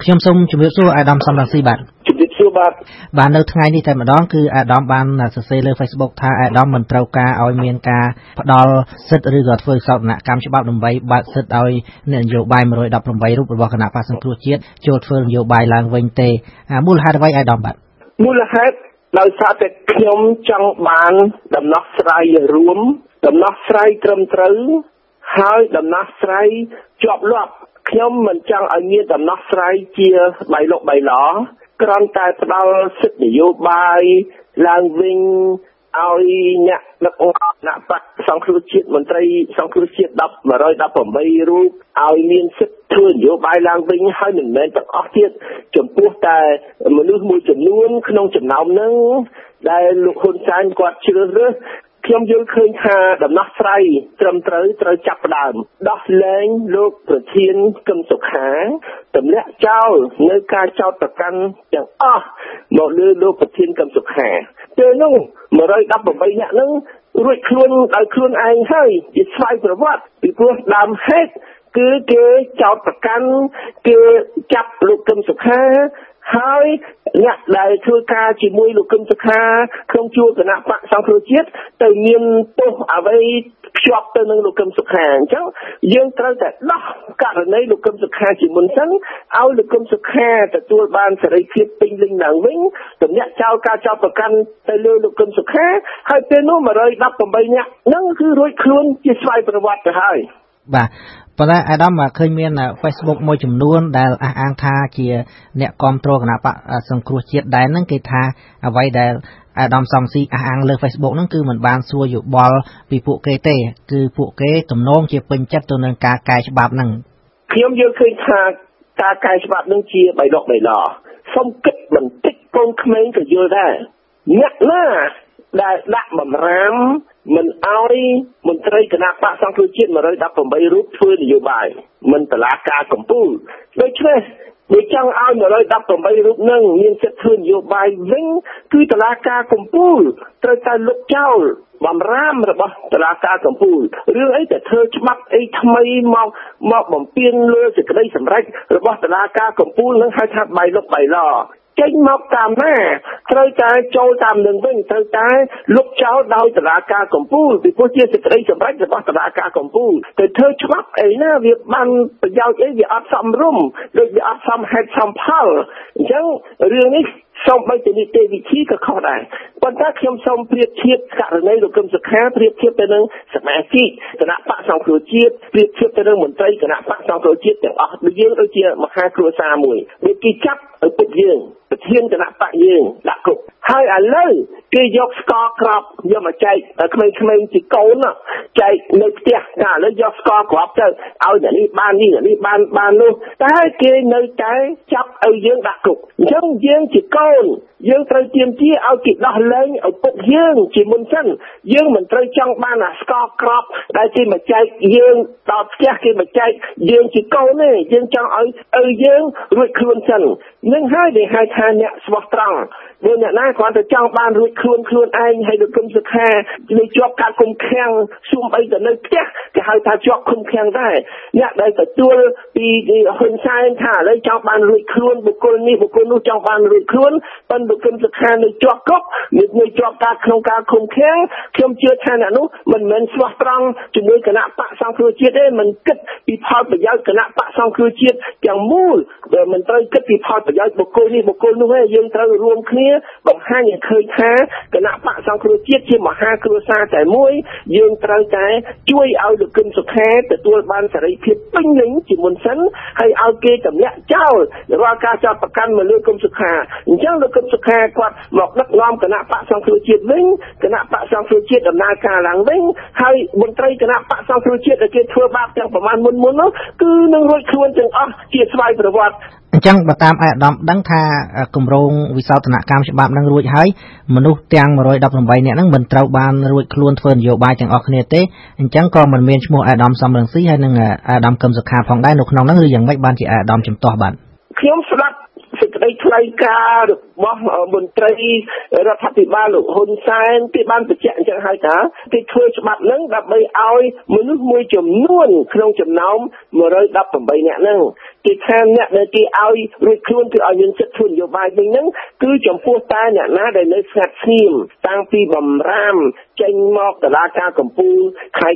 ខ្ញុំសូមជម្រាបសួរអាដាមសំរងស៊ីបាទជំរាបសួរបាទនៅថ្ងៃនេះតែម្ដងគឺអាដាមបានសរសេរលើ Facebook ថាអាដាមមិនត្រូវការឲ្យមានការផ្ដល់សិទ្ធិឬក៏ធ្វើសោធនកម្មច្បាប់ដើម្បីបើកសិទ្ធិឲ្យអ្នកនយោបាយ118រូបរបស់គណៈបក្សសង្គ្រោះជាតិចូលធ្វើនយោបាយឡើងវិញទេមូលហេតុអ្វីអាដាមបាទមូលហេតុដោយសារតែខ្ញុំចង់បានដំណោះស្រាយរួមដំណោះស្រាយត្រឹមត្រូវហើយដំណោះស្រាយជាប់លាប់ខ្ញុំមិនចង់ឲ្យមានដំណោះស្រាយជាបៃលុកបៃឡគ្រាន់តែផ្ដល់សិទ្ធិនយោបាយឡើងវិញឲ្យអ្នកដឹកនាំគណៈបក្សសង្គ្រោះជាតិមន្ត្រីសង្គ្រោះជាតិ118រូបឲ្យមានសិទ្ធិធ្វើនយោបាយឡើងវិញហើយមិនមែនទាំងអស់ទៀតចំពោះតែមនុស្សមួយចំនួនក្នុងចំណោមហ្នឹងដែលលោកហ៊ុនសែនគាត់ជ្រើសរើសខ្ញុំយល់ឃើញថាដំណោះស្រាយត្រឹមត្រូវចាប់ផ្ដើមដោះលែងលោកប្រធានកឹមសុខាទម្លាក់ចោលនៅការចោទប្រកាន់ទាំងអស់មកលើលោកប្រធានកឹមសុខាពេលនោះ118នាក់ហ្នឹងរួចខ្លួនដោយខ្លួនឯងហើយជាស្វ័យប្រវត្តិពីព្រោះដើមហេតុគឺគេចោទប្រកាន់គេចាប់លោកកឹមសុខាហើយអ្នកដែលធ្វើការជាមួយលោកកឹមសុខាក្នុងជួរគណៈបក្សសង្គ្រោះជាតិទៅមានទោសអ្វីភ្ជាប់ទៅនឹងលោកកឹមសុខាអញ្ចឹងយើងត្រូវតែដោះករណីលោកកឹមសុខាជាមុនសិនឲ្យលោកកឹមសុខាទទួលបានសេរីភាពពេញលេញឡើងវិញទម្លាក់ចោលការចោទប្រកាន់ទៅលើលោកកឹមសុខាហើយពេលនោះ118នាក់ហ្នឹងគឺរួចខ្លួនជាស្វ័យប្រវត្តិទៅហើយបាទប៉ុន្តែអាដាមឃើញមាន Facebook មួយចំនួនដែលអះអាងថាជាអ្នកគ្រប់គ្រងគណៈបក្សសង្គ្រោះជាតិដែរហ្នឹងគេថាអ្វីដែលអាដាមសំស៊ីអះអាងលើ Facebook ហ្នឹងគឺមិនបានសួរយោបល់ពីពួកគេទេគឺពួកគេទំនងជាពេញចិត្តទៅនឹងការកែច្បាប់ហ្នឹងខ្ញុំយល់ឃើញថាការកែច្បាប់ហ្នឹងជាបៃដកបៃឡសូមគិតបន្តិចកូនក្មេងក៏យល់ដែរអ្នកណាដែលដាក់បំរាមមិនអោយមន្ត្រីគណៈបក្សសង្គ្រោះជាតិ118រូបធ្វើនយោបាយមិនតឡាការកម្ពុជាដូច្នេះវាចង់ឲ្យ118រូបនឹងមានសិទ្ធិធ្វើនយោបាយវិញគឺតឡាការកម្ពុជាត្រូវតែលុបចោលបំរាមរបស់តឡាការកម្ពុជារឿងអីតែធ្វើច្បាប់អីថ្មីមកបំពេញលើសេចក្តីសម្រេចរបស់តឡាការកម្ពុជានឹងហៅថាបៃលុកបៃឡចេញមកតាមណាត្រូវតែចូលតាមនឹងវិញត្រូវតែលុបចោលដោយតុលាការកម្ពុជាពីព្រោះជាសេចក្តីសម្រេចរបស់តុលាការកម្ពុជាទៅធ្វើច្បាប់អីណាវាបានប្រយោជន៍អីវាអត់សមរម្យដូចវាអត់សមហេតុសមផលអញ្ចឹងរឿងនេះសូមបីទៅនីតិវិធីក៏ខុសដែរប៉ុន្តែខ្ញុំសូមប្រៀបធៀបករណីលោកកឹមសុខាប្រៀបធៀបទៅនឹងសមាជិកគណៈបក្សសង្គ្រោះជាតិប្រៀបធៀបទៅនឹងមន្ត្រីគណៈបក្សសង្គ្រោះជាតិទាំងអស់យើងដូចជាមហាគ្រួសារមួយដូចគេចាប់ឪពុកយើងប្រធានគណៈបក្សយើងដាក់គុកហើយឥឡូវគេយកស្ករក្របយកមកចែកក្មេងៗជាកូនចែកនៅផ្ទះតែឥឡូវយកស្ករក្របទៅឲ្យអ្នកនេះបាននេះអ្នកនេះបាននោះតែគេនៅតែចាប់ឲ្យយើងដាក់គុកអញ្ចឹងយើងជាកូនយើងត្រូវទាមទារឲ្យគេដោះលែងឪពុកយើងជាមុនសិនយើងមិនត្រូវចង់បានអាស្ករក្របដែលគេមកចែកយើងដល់ផ្ទះគេមកចែកយើងជាកូនទេយើងចង់ឲ្យយើងរួចខ្លួនសិននឹងហើយដែលហៅថាអ្នកស្មោះត្រង់បើអ្នកណាគ្រាន់តែចង់បានរួចខ្លួនឯងហើយលោកកឹមសុខានៅជាប់ការគុំឃាំងស៊ុំអីទៅនៅផ្ទះគេហៅថាជាប់គុំឃាំងដែរអ្នកដែលទទួលពីហ៊ុនសែនថាឥឡូវចង់បានរួចខ្លួនបុគ្គលនេះបុគ្គលនោះចង់បានរួចខ្លួនប៉ុន្តែលោកកឹមសុខានៅជាប់គុកនៅជាប់ការក្នុងការគុំឃាំងខ្ញុំជឿថាអ្នកនោះមិនមែនស្មោះត្រង់ជាមួយគណៈបក្សសង្គ្រោះជាតិទេមិនគិតពីផលប្រយោជន៍គណៈបក្សសង្គ្រោះជាតិទាំងមូលមិនត្រូវគិតពីផលប្រយោជន៍បុគ្គលនេះបុគ្គលនោះទេយើងត្រូវរួមគ្នាបង្ហាញឲ្យឃើញថាគណៈបក្សសង្គ្រោះជាតិជាមហាគ្រួសារតែមួយយើងត្រូវតែជួយឲ្យលោកកឹមសុខាទទួលបានសេរីភាពពេញលេញជាមុនសិនហើយឲ្យគេទម្លាក់ចោលរាល់ការចោទប្រកាន់មកលើកឹមសុខាអញ្ចឹងលោកកឹមសុខាគាត់មកដឹកនាំគណៈបក្សសង្គ្រោះជាតិវិញគណៈបក្សសង្គ្រោះជាតិដំណើរការឡើងវិញហើយមន្ត្រីគណៈបក្សសង្គ្រោះជាតិដែលគេធ្វើបាបទាំងប្រមាណមុននោះគឺនឹងរួចខ្លួនទាំងអស់ជាស្វ័យប្រវត្តិអញ្ចឹងបើតាមអាដាមដឹងថាគម្រោងវិសោធនកម្មច្បាប់នឹងរួចហើយមនុស្សទាំង118នាក់ហ្នឹងមិនត្រូវបានរួចខ្លួនធ្វើនយោបាយទាំងអស់គ្នាទេអញ្ចឹងក៏មិនមានឈ្មោះអាដាមសំរងស៊ីហើយនិងអាដាមកឹមសុខាផងដែរនៅក្នុងហ្នឹងឬយ៉ាងម៉េចបានជាអាដាមជំទាស់បាទខ្ញុំស្ដាប់សេចក្តីថ្លែងការណ៍របស់មន្ត្រីរដ្ឋាភិបាលលោកហ៊ុនសែនគេបានបញ្ជាក់អញ្ចឹងហើយថាគេធ្វើច្បាប់ហ្នឹងដើម្បីឲ្យមនុស្សមួយចំនួនក្នុងចំណោម118នាក់ហ្នឹងគេថាអ្នកដែលគេឲ្យរួចខ្លួនគឺឲ្យមានសិទ្ធិធ្វើនយោបាយវិញហ្នឹងគឺចំពោះតែអ្នកណាដែលនៅស្ងាត់ស្ងៀមតាំងពីបំរាមចេញមកតុលាការកំពូលខែ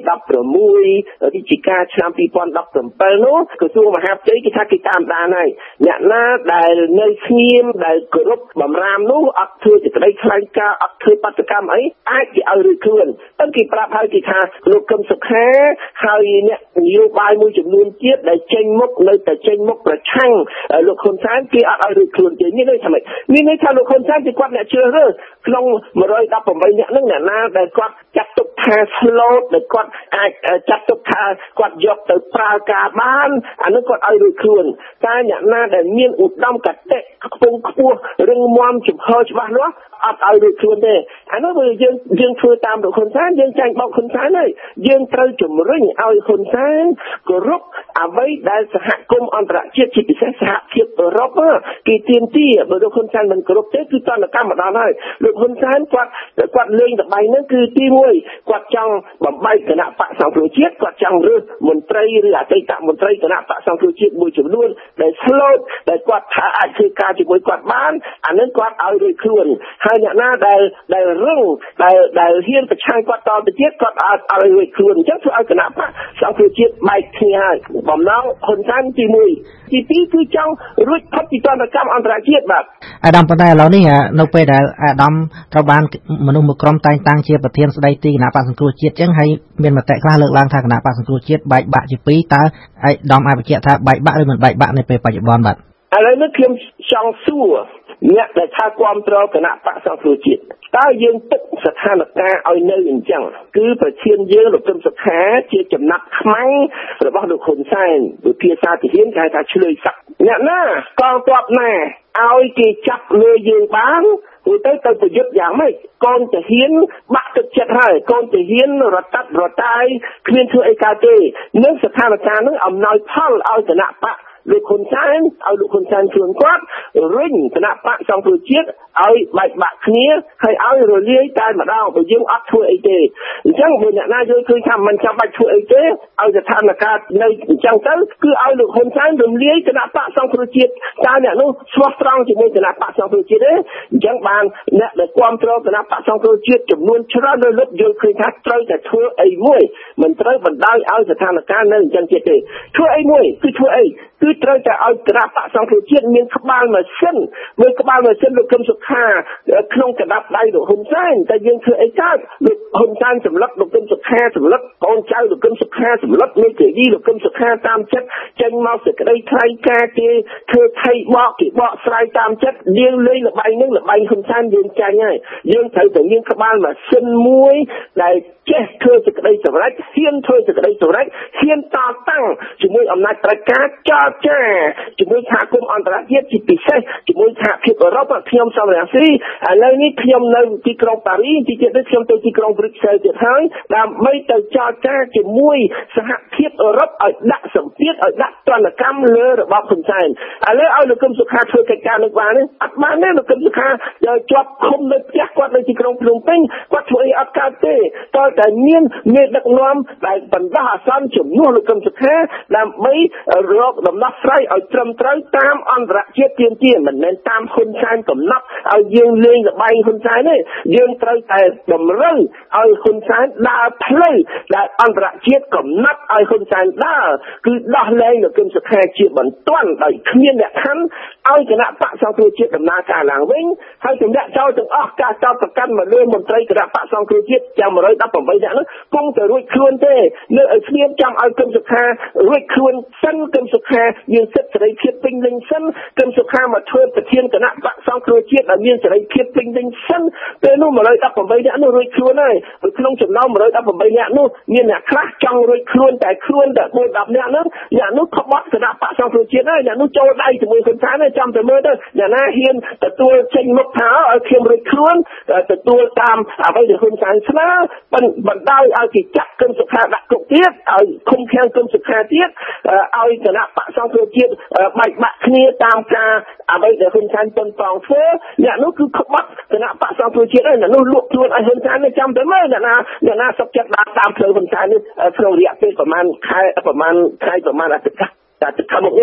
16វិច្ឆិកាឆ្នាំ2017នោះក្រសួងមហាផ្ទៃគេថាគេតាមដានហើយអ្នកណាដែលនៅស្ងៀមដែលគោរពបំរាមនោះអត់ធ្វើសេចក្តីថ្លែងការណ៍អត់ធ្វើបាតកម្មអីអាចគេឲ្យរួចខ្លួនតែគេប្រាប់ហើយគេថាលោកកឹមសុខាហើយអ្នកនយោបាយមួយចំនួនទៀតដែលចេញមុខនៅតែចេញមុខប្រឆាំងលោកហ៊ុនសែនគេអត់ឲ្យរួចខ្លួនទេមានន័យថាម៉េចមានន័យថាលោកហ៊ុនសែនគឺគាត់អ្នកជ្រើសរើសក្នុង118អ្នកហ្នឹងអ្នកណាដែលគាត់ចាត់ទុកថាស្លូតដែលគាត់អាចចាត់ទុកថាគាត់យកទៅប្រើការបានអានោះគាត់ឲ្យរួចខ្លួនតែអ្នកណាដែលមានឧត្តមគតិខ្ពង់ខ្ពស់រឹងមាំចំហច្បាស់លាស់អត់ឲ្យរួចខ្លួនទេអានោះគឺយើងធ្វើតាមលោកហ៊ុនសែនយើងចាញ់បោកហ៊ុនសែនហើយយើងត្រូវជំរុញឲ្យហ៊ុនសែនគោរពអ្វីដែលសហគមន៍អន្តរជាតិជាពិសេសសហភាពអឺរ៉ុបគេទាមទារបើលោកហ៊ុនសែនមិនគោរពទេគឺតន្តកម្មម្ដងហើយលោកហ៊ុនសែនគាត់លេងល្បែងហ្នឹងគឺទី1គាត់ចង់បំបែកគណៈបកសង្គ្រោះជាតិគាត់ចង់រើសមន្ត្រីឬអតីតមន្ត្រីគណៈបកសង្គ្រោះជាតិមួយចំនួនដែលស្លូតដែលគាត់ថាអាចធ្វើការជាមួយគាត់បានអានឹងគាត់ឲ្យរួចខ្លួនហើយអ្នកណាដែលរឹងដែលហ៊ានប្រឆាំងគាត់តទៅទៀតគាត់ឲ្យរួចខ្លួនអញ្ចឹងធ្វើឲ្យគណៈបកសង្គ្រោះជាតិបែកគ្នាហើយបំណងហ៊ុនសែនទី1ទី2គឺចង់រួចផុតពីទណ្ឌកម្មអន្តរជាតិបាទអាដាមប៉ុន្តែឥឡូវនេះនៅពេលដែលអាដាមត្រូវបានមនុស្សមួយក្រុមតែងតាំងជាប្រធានស្ដីទីគណៈបកសង្គ្រោះជាតិអញ្ចឹងហើយមានមតិខ្លះលើកឡើងថាគណៈបកសង្គ្រោះជាតិបែកបាក់ជាពីរតើអាដាមអាចបញ្ជាក់ថាបែកបាក់ឬមិនបែកបាក់នៅពេលបច្ចុប្បន្នបាទឥឡូវនេះខ្ញុំចង់សួរអ្នកដែលថាគ្រប់គ្រងគណៈបកសង្គ្រោះជាតិតើយើងទុកស្ថានភាពឲ្យនៅអញ្ចឹងគឺប្រធានយើងលោកកឹមសុខាជាចំណាប់ខ្មាំងរបស់លោកហ៊ុនសែនវិភាសាទាហានគេហៅថាឆ្លើយស័ក្តិអ្នកណាកងទ័ពណាឲ្យគេចាប់លើយើងបានទៅប្រយុទ្ធយ៉ាងម៉េចកូនទាហានបាក់ទឹកចិត្តហើយកូនទាហានរត់តាត់រត់តាយគ្មានធ្វើអីកើតទេនឹងស្ថានភាពនឹងអំណោយផលឲ្យគណៈបកលោកហ៊ុនសែនឲ្យលោកហ៊ុនសែនខ្លួនគាត់រុញគណៈបកសង្គ្រោះជាតិឲ្យបែកបាក់គ្នាហើយឲ្យរលាយតែម្ដងបើយើងអត់ធ្វើអីទេអញ្ចឹងបើអ្នកណាយល់ឃើញថាមិនចាំបាច់ធ្វើអីទេឲ្យស្ថានភាពនៅអញ្ចឹងទៅគឺឲ្យលោកហ៊ុនសែនរំលាយគណៈបកសង្គ្រោះជាតិតើអ្នកនោះស្មោះត្រង់ជាមួយគណៈបកសង្គ្រោះជាតិទេអញ្ចឹងបានអ្នកដែលគ្រប់គ្រងគណៈបកសង្គ្រោះជាតិចំនួនច្រើនលើកយល់ឃើញថាត្រូវតែធ្វើអីមួយមិនត្រូវបណ្ដោយឲ្យស្ថានភាពនៅអញ្ចឹងទៀតទេធ្វើអីមួយគឺធ្វើអីគឺត្រូវតែឲ្យគណៈបកសង្គ្រោះជាតិមានក្បាលម៉ាស៊ីនមើលក្បាលម៉ាស៊ីនលោកកឹមសុខាក្នុងកណ្ដាប់ដៃលោកហ៊ុនសែនតែយើងធ្វើអីកើតលោកហ៊ុនសែនសម្លឹកលោកកឹមសុខាសម្លឹកកូនចៅលោកកឹមសុខាសម្លឹកមេធាវីលោកកឹមសុខាតាមចិត្តចេញមកសេចក្តីថ្លែងការណ៍គេធ្វើថៃបកគេបកស្រាយតាមចិត្តយើងលេងល្បែងហ្នឹងល្បែងហ៊ុនសែនយើងចាញ់ហើយយើងត្រូវតែមានក្បាលម៉ាស៊ីនមួយដែលចេះធ្វើសេចក្តីសម្រេចហ៊ានធ្វើសេចក្តីសម្រេចហ៊ានតតាំងជាមួយអំណាចប្រជាការចរចាជាមួយសហគមន៍អន្តរជាតិជាពិសេសជាមួយសហភាពអឺរ៉ុបខ្ញុំសំរងស៊ីឥឡូវនេះខ្ញុំនៅទីក្រុងប៉ារីសទីទៀតនេះខ្ញុំទៅទីក្រុងប្រុកសែលទៀតហើយដើម្បីទៅចរចាជាមួយសហភាពអឺរ៉ុបឲ្យដាក់សម្ពាធឲ្យដាក់ទណ្ឌកម្មលើរបបហ៊ុនសែនឥឡូវឲ្យលោកកឹមសុខាធ្វើកិច្ចការនឹងបានទេអត់បានទេលោកកឹមសុខាជាប់ឃុំនៅផ្ទះគាត់នៅទីក្រុងភ្នំពេញគាត់ធ្វើអីអត់កើតទេតើតែមានមេដឹកនាំដែលបណ្ដោះអាសន្នជំនួសលោកកឹមសុខាដើម្បីរកដំណោះស្រាយឲ្យត្រឹមត្រូវតាមអន្តរជាតិទាមទារមិនមែនតាមហ៊ុនសែនកំណត់ឲ្យយើងលេងល្បែងហ៊ុនសែនទេយើងត្រូវតែតម្រូវឲ្យហ៊ុនសែនដើរផ្លូវដែលអន្តរជាតិកំណត់ឲ្យហ៊ុនសែនដើរគឺដោះលែងលោកកឹមសុខាជាបន្ទាន់ដោយគ្មានលក្ខខណ្ឌឲ្យគណៈបកសង្គ្រោះជាតិដំណើរការឡើងវិញហើយទម្លាក់ចោលទាំងអស់ការចោទប្រកាន់មកលើមន្ត្រីគណៈបកសង្គ្រោះជាតិទាំង118នាក់នោះគង់តែរួចខ្លួនទេនៅឲ្យស្ងៀមចាំឲ្យកឹមសុខារួចខ្លួនសិនកឹមសុខាមានសិទ្ធិសេរីភាពពេញលេញសិនកឹមសុខាមកធ្វើប្រធានគណៈបកសង្គ្រោះជាតិដែលមានសេរីភាពពេញលេញសិនពេលនោះ118នាក់នោះរួចខ្លួនហើយក្នុងចំណោម118នាក់នោះមានអ្នកខ្លះចង់រួចខ្លួនតែខ្លួនតែ4-10នាក់នោះអ្នកនោះក្បត់គណៈបកសង្គ្រោះជាតិហើយអ្នកនោះចូលដៃជាមួយហ៊ុនសែនហើយចាំតែមើលទៅអ្នកណាហ៊ានទទួលចេញមុខថាឲ្យខ្ញុំរួចខ្លួនទទួលតាមអ្វីដែលហ៊ុនសែនស្នើបណ្ដោយឲ្យគេចាក់កឹមសុខាដាក់គុកទៀតឲ្យឃុំឃាំងកឹមសុខាទៀតឲ្យគណៈបកសង្គ្រោះជាតិបែកបាក់គ្នាតាមការអ្វីដែលហ៊ុនសែនប៉ុនប៉ងធ្វើអ្នកនោះគឺក្បត់គណៈបកសង្គ្រោះជាតិហើយអ្នកនោះលក់ខ្លួនឲ្យហ៊ុនសែនចាំតែមើលអ្នកណាសុខចិត្តដើរតាមផ្លូវហ៊ុនសែននេះក្នុងរយៈពេលប្រហែលខែប្រហែលអាទិត្យខាងមុខនេះ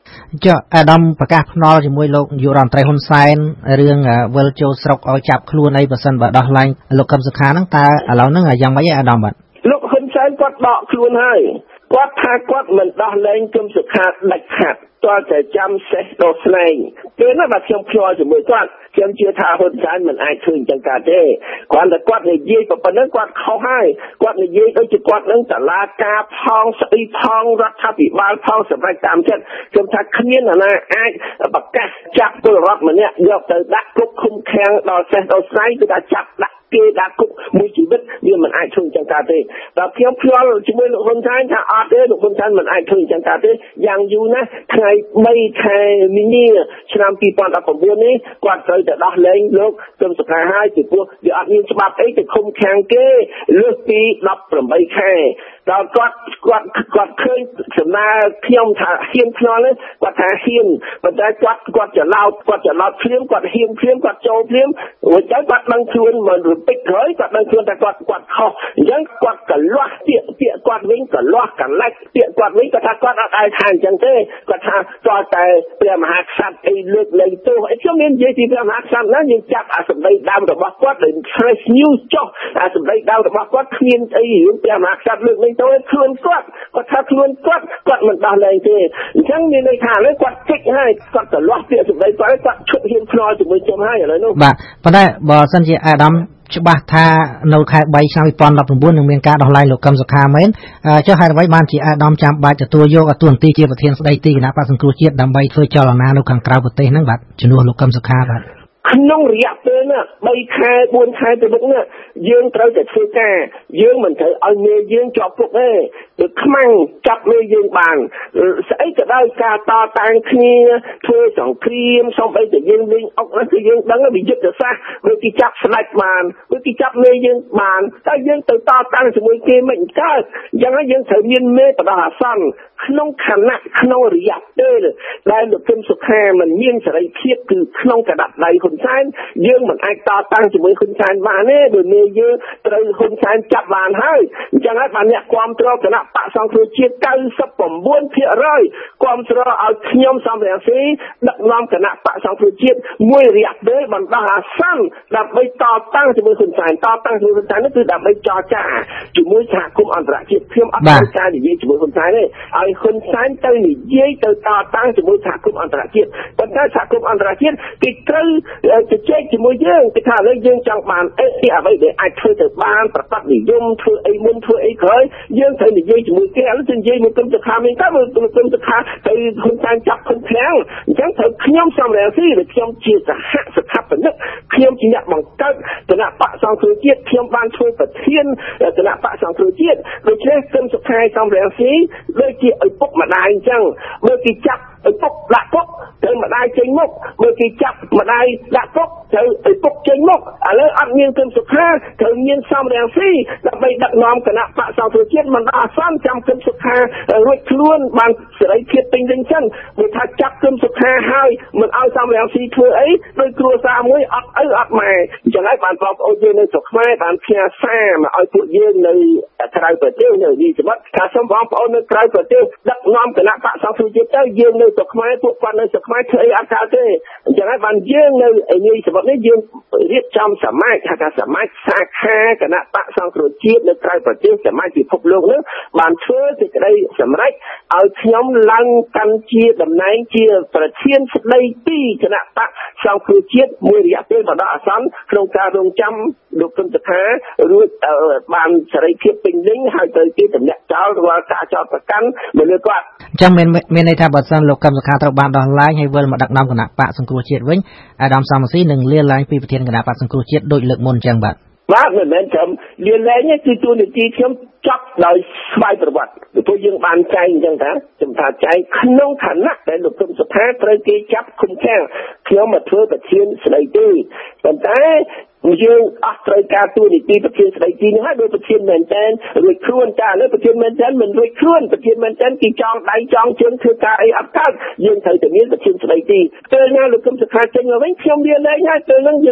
ចុះអាដាមប្រកាសភ្នាល់ជាមួយលោកនាយករដ្ឋមន្ត្រីហ៊ុនសែនរឿងវិលចូលស្រុកឲ្យចាប់ខ្លួនអីបើសិនបើដោះលែងលោកកឹមសុខាហ្នឹងតើឥឡូវហ្នឹងយ៉ាងម៉េចអាដាមបាទលោកហ៊ុនសែនគាត់ដកខ្លួនហើយគាត់ថាគាត់មិនដោះលែងកឹមសុខាដាច់ខាត់តើតែចាំសេះដោះស្នែងពេលណាបាទខ្ញុំភ្ជាប់ជាមួយគាត់ខ្ញុំជឿថាហ៊ុនសែនមិនអាចធ្វើអញ្ចឹងកើតទេគាត់តែគាត់និយាយប៉ុណ្ណឹងគាត់ខុសហើយគាត់និយាយដូចជាគាត់នឹងតឡាការផងស្អីផងរដ្ឋាភិបាលផងសម្រាប់តាមចិត្តខ្ញុំថាគ្មាននរណាអាចប្រកាសចាប់ពលរដ្ឋម្នាក់យកទៅដាក់គុកឃុំឃាំងដល់សេះដោះស្នែងគឺថាចាប់ដាក់គេដាក់គុកមួយជីវិតវាមិនអាចធ្វើអញ្ចឹងកើតទេដល់ខ្ញុំភ្ជាប់ជាមួយលោកហ៊ុនសែនថាអត់ទេលោកហ៊ុនសែនមិនអាចធ្វើអញ្ចឹងកើតទេយ៉ាងយូរណាស់ថ្ងៃ3ខែមីនាឆ្នាំ2019នេះគាត់ត្រូវតែដោះលែងលោកកឹមសុខាហើយពីព្រោះវាអត់មានច្បាប់អីទៅឃុំឃាំងគេលើសពី18ខែដល់គាត់ឃើញសំណើខ្ញុំថាហ៊ានភ្នាល់នេះគាត់ថាហ៊ានប៉ុន្តែគាត់ច្រឡោតភ្លាមគាត់ហ៊ានភ្លាមគាត់ចូលភ្លាមរួចទៅគាត់ដឹងខ្លួនមិនរំពេចក្រោយគាត់ដឹងខ្លួនថាគាត់ខុសអញ្ចឹងគាត់កលាស់ពាក្យគាត់វិញកលាស់កលាច់ពាក្យគាត់វិញគាត់ថាគាត់អត់អាចថាអញ្ចឹងទេគាត់ថាតើតែព្រះមហាក្សត្រអីលើកលែងទោសអីខ្ញុំមាននិយាយពីព្រះមហាក្សត្រណាយើងចាប់អាសម្ដីដើមរបស់គាត់ដែល fresh news ចុះអាសម្ដីដើមរបស់គាត់គ្មានអីរឿងព្រះមហាក្សត្រលើកលែងទោសខ្លួនគាត់ថាខ្លួនគាត់មិនដោះលែងទេអញ្ចឹងមានន័យថាឥឡូវគាត់ជិចហើយគាត់កលាស់ពាក្យសម្ដីគាត់ឈប់ហ៊ានភ្នាល់ជាមួយខ្ញុំហើយឥឡូវនោះបាទប៉ុន្តែបើសិនជាអាដាមច្បាស់ថានៅខែ3ឆ្នាំ2019នឹងមានការដោះលែងលោកកឹមសុខាមែនចុះហេតុអ្វីបានជាអាដាមចាំបាច់ទទួលយកតួនាទីជាប្រធានស្ដីទីគណៈបក្សសង្គ្រោះជាតិដើម្បីធ្វើចលនានៅខាងក្រៅប្រទេសហ្នឹងបាទជំនួសលោកកឹមសុខាបាទក្នុងរយៈពេលណា3ខែ4ខែទៅមុខនេះយើងត្រូវតែធ្វើការយើងមិនត្រូវឲ្យមេយើងជាប់គុកទេខ្មាំងចាប់មេយើងបានស្អីក៏ដោយការតតាំងគ្នាធ្វើសង្គ្រាមសូម្បីតែយើងលេងអុកហ្នឹងគឺយើងដឹងវិយុទ្ធសាស្ត្រដូចគេចាប់ស្ដេចបានដូចគេចាប់មេយើងបានតែយើងទៅតតាំងជាមួយគេមិនកើតអញ្ចឹងហើយយើងត្រូវមានមេបដិអាសន្នក្នុងខណៈក្នុងរយៈពេលដែលលោកកឹមសុខាមិនមានសេរីភាពគឺក្នុងកណ្ដាប់ដៃហ៊ុនសែនយើងមិនអាចតតាំងជាមួយហ៊ុនសែនបានទេដោយមេយើងត្រូវហ៊ុនសែនចាប់បានហើយអញ្ចឹងហើយបានអ្នកគ្រប់គ្រងគណៈបក្សសង្គ្រោះជាតិ 99% គ្រប់គ្រងឲ្យខ្ញុំសំរងស៊ីដឹកនាំគណៈបក្សសង្គ្រោះជាតិមួយរយៈពេលបណ្ដោះអាសន្នដើម្បីតតាំងជាមួយហ៊ុនសែននោះគឺដើម្បីចរចាជាមួយសហគមន៍អន្តរជាតិខ្ញុំអត់មានការនិយាយជាមួយហ៊ុនសែនទេឲ្យហ៊ុនសែនទៅនិយាយទៅតតាំងជាមួយសហគមន៍អន្តរជាតិប៉ុន្តែសហគមន៍អន្តរជាតិគេត្រូវជជែកជាមួយយើងគេថាឥឡូវយើងចង់បានអីអ្វីដែលអាចធ្វើទៅបានប្រកបនិយមធ្វើអីមុនធ្វើអីក្រោយយើងត្រូវនិយាយជាមួយគេឥឡូវនិយាយមកគឹមសុខាមានតែមកគឹមសុខាទៅហ៊ុនសែនចាប់ឃុំឃាំងអញ្ចឹងត្រូវខ្ញុំសំរងស៊ីដែលខ្ញុំជាសហស្ថាបនិកខ្ញុំជាអ្នកបង្កើតគណៈបក្សសង្គ្រោះជាតិខ្ញុំបានធ្វើប្រធានគណៈបក្សសង្គ្រោះជាតិដូច្នេះគឹមសុខាសំរងស៊ីដូចជាឪពុកម្ដាយអញ្ចឹងបើគេចាប់ឪពុកដាក់គុកទៅម្ដាយចេញមុខបើគេចាប់ម្ដាយដាក់គុកទៅឪពុកចេញមុខឥឡូវអត់មានគឹមសុខាត្រូវមានសំរងស៊ីដើម្បីដឹកនាំគណៈបក្សសង្គ្រោះជាតិមិនដល់អាសន្នចាំគឹមសុខារួចខ្លួនបានសេរីភាពពេញលេញចឹងបើថាចាប់គឹមសុខាហើយមិនឲ្យសំរងស៊ីធ្វើអីដោយគ្រួសារមួយអត់ឪអត់ម៉ែអញ្ចឹងហើយបានបងប្អូនយើងនៅស្រុកខ្មែរបានផ្ញើសារមកឲ្យពួកយើងនៅក្រៅប្រទេសនៅនេះសម្បត្តិថាសូមបងប្អូននៅក្រៅប្រទេសដឹកនាំគណៈបក្សសង្គ្រោះជាតិទៅយើងនៅស្រុកខ្មែរពួកគាត់នៅស្រុកខ្មែរធ្វើអីអត់កើតទេអញ្ចឹងហើយបានយើងនៅនេះសម្បត្តិនេះយើងរៀបចំសមាជថាសមាជសាខាគណៈបក្សសង្គ្រោះជាតិនៅក្រៅប្រទេសសមាជពិភពលោកនោះបានធ្វើសេចក្តីសម្រេចឲ្យខ្ញុំឡើងកាន់ជាតំណែងជាប្រធានស្ដីទីគណៈបក្សសង្គ្រោះជាតិមួយរយៈពេលបណ្ដោះអាសន្នក្នុងការរងចាំលោកកឹមសុខារួចបានសេរីភាពពេញលេញហើយទៅគេទម្លាក់ចោលរាល់ការចោទប្រកាន់មកលើគាត់អញ្ចឹងមានន័យថាបើសិនលោកកឹមសុខាត្រូវបានដោះលែងហើយវិលមកដឹកនាំគណៈបក្សសង្គ្រោះជាតិវិញអាដាមសំរងស៊ីនឹងលាលែងពីប្រធានគណៈបក្សសង្គ្រោះជាតិដូចលើកមុនអញ្ចឹងបាទមិនមែនត្រឹមលាលែងទេគឺទូនីតិខ្ញុំចាប់ដោយស្វ័យប្រវត្តិព្រោះយើងបានចែកអញ្ចឹងខ្ញុំថាចែកក្នុងឋានៈដែលលោកកឹមសុខាត្រូវគេចាប់ឃុំឃាំងខ្ញុំមកធ្វើប្រធានស្ដីទីប៉ុន្តែយើងអស់ត្រូវការទូនីតិប្រធានស្ដីទីនេះហើយដោយប្រធានមែនតែនរួចខ្លួនចាឥឡូវប្រធានមែនតែនមិនរួចខ្លួនប្រធានមែនតែនគេចង់ដៃចង់ជើងធ្វើការអីអត់កើតយើងត្រូវតែមានប្រធានស្ដីទីពេលណាលោកកឹមសុខាចេញមកវិញខ្ញុំលាលែងហើយពេលហ្នឹងយើងអត់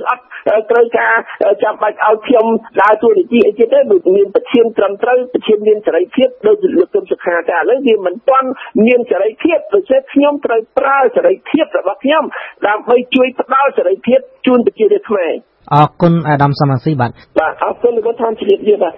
ត្រូវការចាំបាច់ឲ្យខ្ញុំដើរតួនាទីអីទៀតទេមានប្រធានត្រឹមត្រូវប្រធានមានសេរីភាពដូចលោកគុំសុខាតែឥឡូវវាមិនទាន់មានសេរីភាពដូច្នេះខ្ញុំត្រូវប្រើសេរីភាពរបស់ខ្ញុំដើម្បីជួយផ្ដល់សេរីភាពជូនប្រជារាស្ត្រខ្មែរអរគុណអាដាមសំរងស៊ីបាទអរគុណលោកថាជំរាបលាបាទ